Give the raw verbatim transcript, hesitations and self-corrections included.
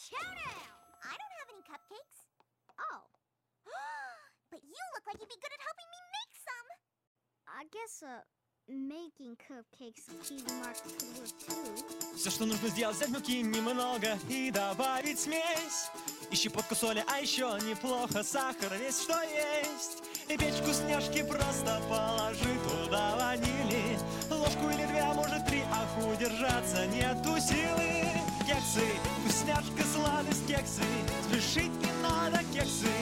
Chowdown! I don't have any cupcakes. Oh. But you look like you'd be good at helping me make some. I guess, uh, making cupcakes Kiwi Market could work too. Все, что нужно сделать, взять муки немного и добавить смесь. И щепотку соли, а еще неплохо сахар весь, что есть. И печь вкусняшки просто положи туда ванили. Ложку или две, а может три, ах, удержаться нету силы. Кексы, вкусняшка, сладость, кексы. Спешить не надо, кексы.